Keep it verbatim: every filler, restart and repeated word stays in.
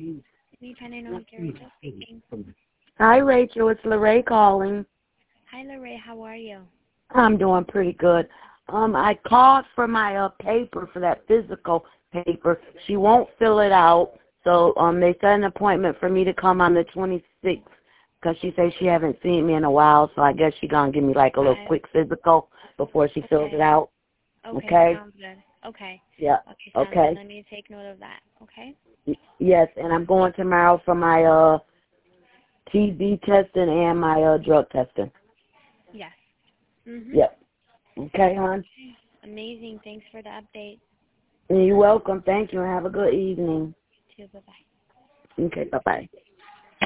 Independent Home Care, Rachel speaking. Hi, Rachel. It's Lorraine calling. Hi, Lorraine. How are you? I'm doing pretty good. Um, I called for my uh, paper, for that physical paper. She won't fill it out, so um, they set an appointment for me to come on the twenty-sixth because she says she haven't seen me in a while, so I guess she's going to give me like a little Okay. quick physical before she Okay. fills it out. Okay, Okay? sounds good. Okay. Yeah. Okay, sounds Okay. good. Let me take note of that. Okay? Y- Yes, and I'm going tomorrow for my uh T B testing and my uh drug testing. Yes. Mhm. Yep. Okay, hon? Amazing. Thanks for the update. You're welcome. Thank you, and have a good evening. You too. Bye-bye. Okay, bye-bye.